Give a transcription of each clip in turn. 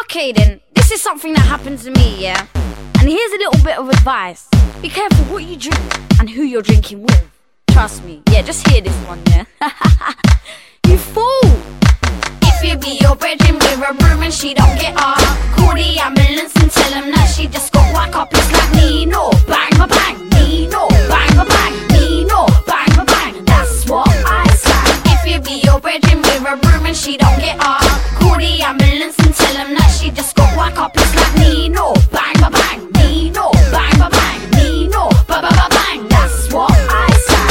Okay then, this is something that happened to me, yeah? And here's a little bit of advice. Be careful what you drink and who you're drinking with. Trust me, yeah, just hear this one, yeah? You fool! If you be your brethren with a broom and she don't get off, call the ambulance and tell them that she just got whack up. It's like Nino, bang, ba, bang, Nino, bang, ba, bang, Nino, bang, ba, bang. That's what I say. If you be your brethren with a broom and she don't get off, call the ambulance and tell them that she just got whack up. It's like Nino, bang, ba, bang, Nino, bang, ba, bang, Nino, ba, ba, ba, bang. That's what I say.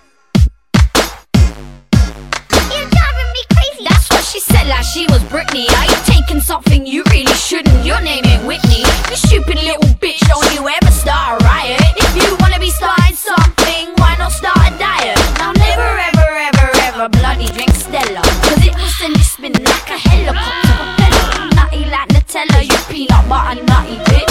You're driving me crazy. That's what she said, like she was Britney. Are you taking something you really shouldn't? Your name ain't Whitney. You stupid little bitch, don't you ever start a riot. If you wanna be starting something, why not start a diet? Now never ever ever ever bloody drink Stella, cause it will send you spinning like a helicopter propeller. Nutty like Nutella, you peanut butter nutty bitch.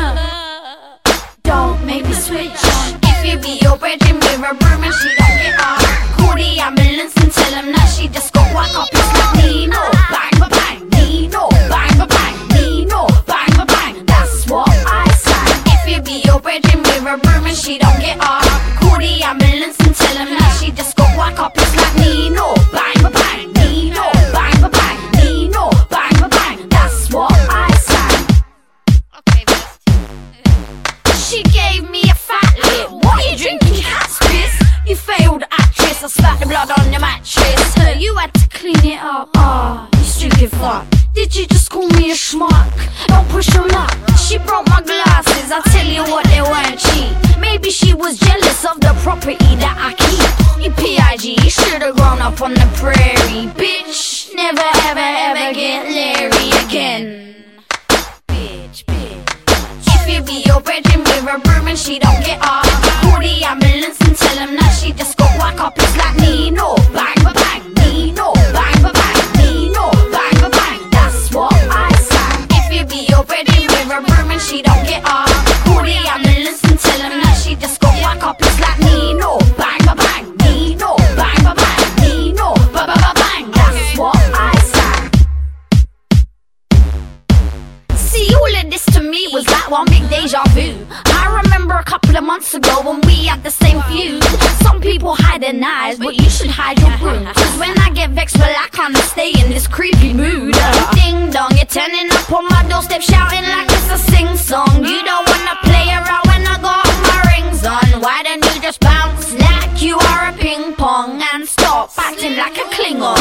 Don't make me switch. If you be your brethren with a broom and she don't get off, call the ambulance and tell them that she just got whack up. It's like Nino, bang, ba, bang, Nino, bang, ba, bang, Nino, bang, ba, bang. That's what I say. If you be your brethren with a broom and she don't get off, call the ambulance and tell them that she just got whack up. It's like Nino, bang, ba, bang, Nino, bang, ba, bang, Nino, bang, ba, bang. That's what I say. Okay, she gave me a fat lip. What are you drinking, cat's piss? You failed actress, I spat the blood on your mattress. You had to clean it up. You stupid fuck. Did you just call me a schmuck? Don't push your luck. She broke my glasses, I tell you what, they weren't cheap. Maybe she was jealous of the property that I keep. You P.I.G., you should've grown up on the prairie. Bitch, never ever ever get Larry again. Bitch, bitch. If you be your brethren with a broom and she don't get off, call the ambulance and tell them that she just got whack up. It's like Nino, bang, ba, bang, Nino, bang, ba, bang, Nino, bang, ba, bang. That's what I say. If you be your brethren with a broom and she don't get off, call the ambulance and tell them that she just got whack up. It's like Nino, bang, ba, bang, Nino, bang, ba, bang, Nino, ba, ba, ba, bang. That's what I say. See, all of this to me was like one big deja vu. I remember a couple of months ago when we had the same feud. Some people hide their knives, but you should hide your broom. Cause when I get vexed, well, I can't stay in this creepy mood. Ding dong, you're turning up on my doorstep shouting like it's a sing-song. You don't wanna play around when I got my rings on. Why don't you just bounce like you are a ping pong and stop acting like a Klingon?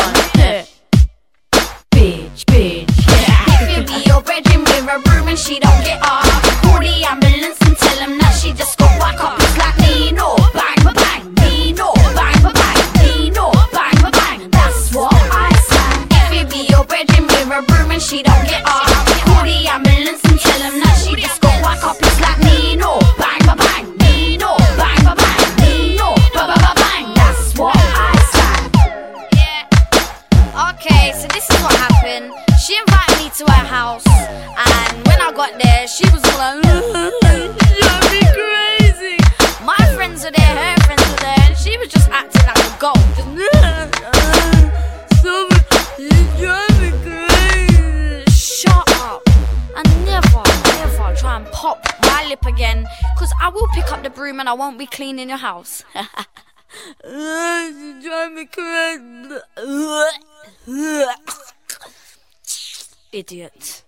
Bitch, bitch, yeah. If you be your brethren with a broom and she don't get off, call the ambulance and tell them that she just got whack up. It's like Nino, bang, ba, bang, Nino, bang, ba, bang, Nino, bang, ba, bang. That's what I say. If you be your brethren with a broom and she don't get off, call the ambulance and tell them that she just got whack up. It's like Nino, bang, ba, bang, Nino, bang, ba, bang, Nino, ba, ba, ba, bang. That's what I say. Yeah. Okay, so this is what happened. She invited me to her house, and when I got there, she was all like, you're me crazy. My friends were there, her friends were there, and she was just acting like a goat. Just, you drive me crazy. Shut up. And never try and pop my lip again, cause I will pick up the broom and I won't be cleaning your house. You drive me crazy. Idiot.